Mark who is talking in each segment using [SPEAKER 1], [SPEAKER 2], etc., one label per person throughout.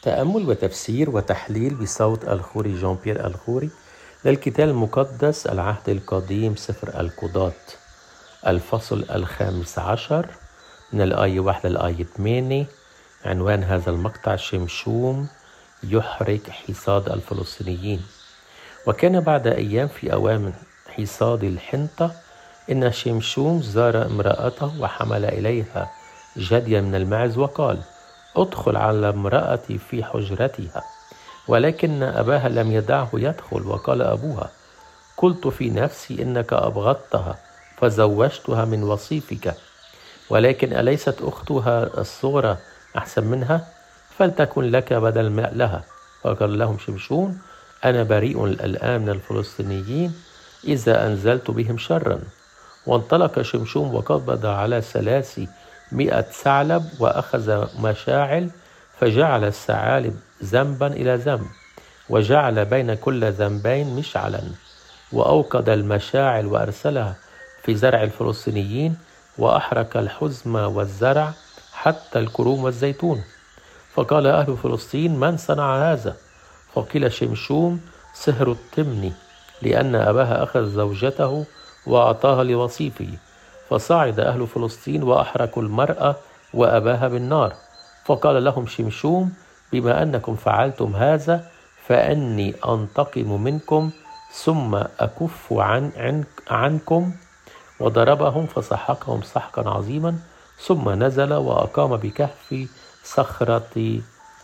[SPEAKER 1] تأمل وتفسير وتحليل بصوت الخوري جان بيير الخوري للكتاب المقدس العهد القديم سفر القضاة الفصل 15 من الآية 1 للآية 8. عنوان هذا المقطع: شمشوم يحرق حصاد الفلسطينيين. وكان بعد أيام في أوان حصاد الحنطة إن شمشوم زار امرأته وحمل إليها جديا من المعز وقال: ادخل على امرأتي في حجرتها. ولكن أباها لم يدعه يدخل، وقال أبوها: قلت في نفسي إنك أبغضتها فزوجتها من وصيفك، ولكن أليست أختها الصغرى أحسن منها؟ فلتكن لك بدل لها. فقال لهم شمشون: أنا بريء الآن من الفلسطينيين إذا أنزلت بهم شرا. وانطلق شمشون وقبض على 300 ثعلب وأخذ مشاعل، فجعل الثعالب ذنبا إلى ذنب، وجعل بين كل ذنبين مشعلا، وأوقد المشاعل وأرسلها في زرع الفلسطينيين، وأحرق الحزم والزرع حتى الكروم والزيتون. فقال أهل فلسطين: من صنع هذا؟ فقيل شمشوم سهر التمني، لأن أباها أخذ زوجته وأعطاها لوصيفه. فصعد أهل فلسطين وأحرقوا المرأة وأباها بالنار. فقال لهم شمشوم: بما أنكم فعلتم هذا فأني أنتقم منكم ثم أكف عنكم. وضربهم فسحقهم سحقا عظيما، ثم نزل وأقام بكهف صخرة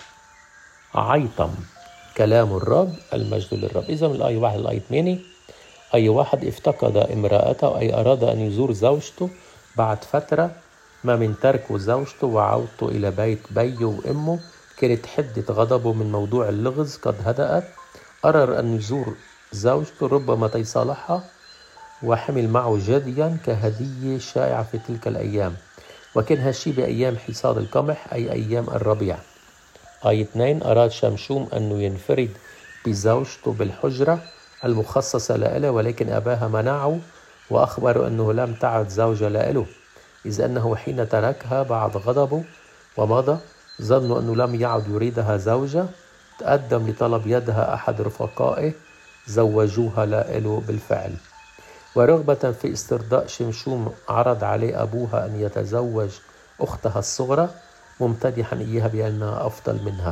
[SPEAKER 1] عيطم. كلام الرب، المجد للرب. إذا من الآية 1 للآية 8. آية 1: افتقد امرأته، أي أراد أن يزور زوجته بعد فترة ما من تركه زوجته وعودته إلى بيت بيه وأمه. كانت حدة غضبه من موضوع اللغز قد هدأت. قرر أن يزور زوجته ربما تيصالحها، وحمل معه جديا كهدية شائعة في تلك الأيام، وكان هالشي بأيام حصاد القمح أي أيام الربيع. آية 2: أراد شمشوم أنه ينفرد بزوجته بالحجرة المخصصة له، ولكن أباها منعه وأخبره أنه لم تعد زوجة له، إذ أنه حين تركها بعد غضبه ومضى ظنوا أنه لم يعد يريدها زوجة. تقدم لطلب يدها أحد رفقائه، زوجوها له بالفعل. ورغبة في استرضاء شمشوم عرض عليه أبوها أن يتزوج أختها الصغرى، ممتدحا إياها بأنها أفضل منها.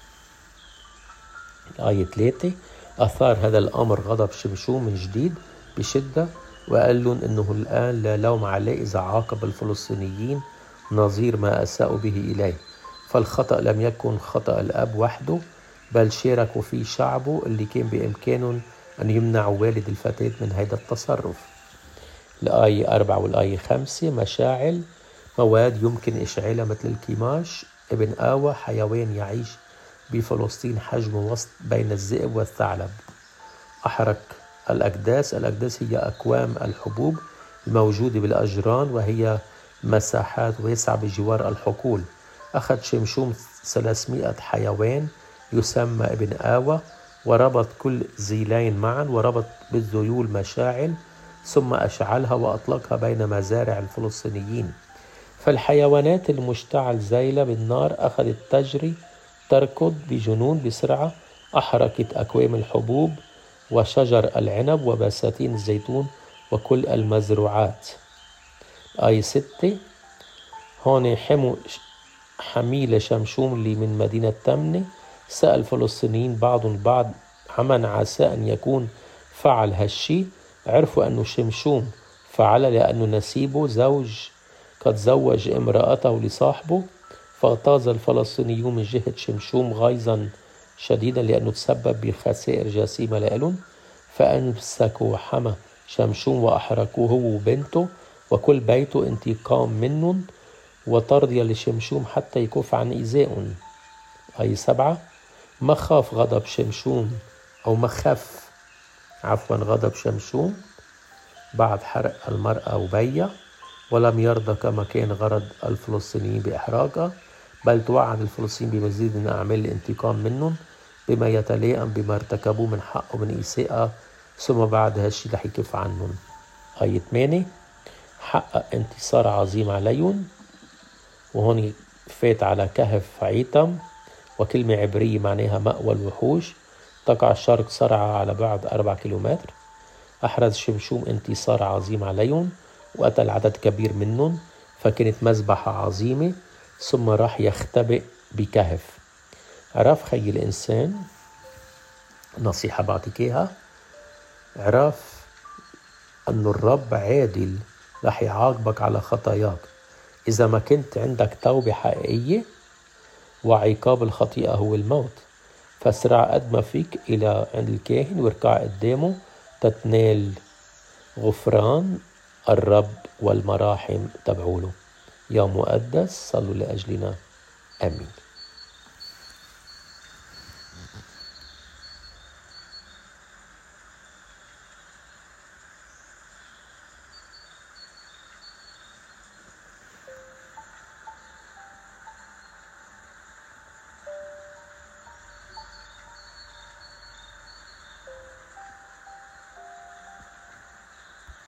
[SPEAKER 1] آية 3: أثار هذا الأمر غضب شمشوم من جديد بشدة، وقال لهم أنه الآن لا لوم عليه إذا عاقب الفلسطينيين نظير ما أساءوا به إليه. فالخطأ لم يكن خطأ الأب وحده، بل شاركوا فيه شعبه اللي كان بإمكانهم أن يمنعوا والد الفتاة من هذا التصرف. الآية 4 والآية 5: مشاعل، مواد يمكن إشعالها مثل الكيماش ابن آوى، حيوان يعيش بفلسطين حجمه وسط بين الذئب والثعلب. أحرق الأكداس. الأكداس هي أكوام الحبوب الموجودة بالأجران، وهي مساحات واسعة بجوار الحقول. أخذ شمشوم 300 حيوان يسمى ابن آوى، وربط كل ذيلين معا، وربط بالذيول مشاعل، ثم أشعلها وأطلقها بين مزارع الفلسطينيين. فالحيوانات المشتعل ذيلة بالنار أخذت تجري تركض بجنون بسرعة. أحرقت أكوام الحبوب وشجر العنب وبساتين الزيتون وكل المزروعات. آية 6: هون حميل شمشوم اللي من مدينة تمنة سأل الفلسطينيين بعضهم البعض عمن عسى أن يكون فعل هالشي. عرفوا أنه شمشوم فعل لأنه نسيبه قد زوج امرأته لصاحبه. فاغتاظ الفلسطينيون من جهة شمشوم غيظا شديدا لأنه تسبب بخسائر جسيمة لهم، فأمسكوا حمى شمشوم وأحرقوه هو وبنته وكل بيته انتقام منهم، وترضي لشمشوم حتى يكف عن إيذائهم. آية 7: مخف غضب شمشوم بعد حرق المرأة وبيها، ولم يرضى كما كان غرض الفلسطينيين بإحراقها، بل توعد الفلسطينيين بمزيد من أعمال الانتقام منهم بما يتلائم بما ارتكبوه من حقه من إساءة، ثم بعد هالشي رح يكف عنهم. آية 8: حقق انتصار عظيم عليهم. وهون فات على كهف عيطم وكلمة عبرية معناها مأوى الوحوش، تقع الشرق صرعى على بعد 4 كيلومتر. أحرز شمشوم انتصار عظيم عليهم وقتل عدد كبير منهم، فكانت مذبحة عظيمة. ثم راح يختبئ بكهف. عرف خي الإنسان، نصيحة بعطيك إياها، عرف أنه الرب عادل، رح يعاقبك على خطاياك إذا ما كنت عندك توبة حقيقية، وعقاب الخطيئة هو الموت. فاسرع قد ما فيك إلى عند الكاهن واركع قدامه تتنال غفران الرب والمراحم تبعوله. يا مقدس صلوا لأجلنا، آمين.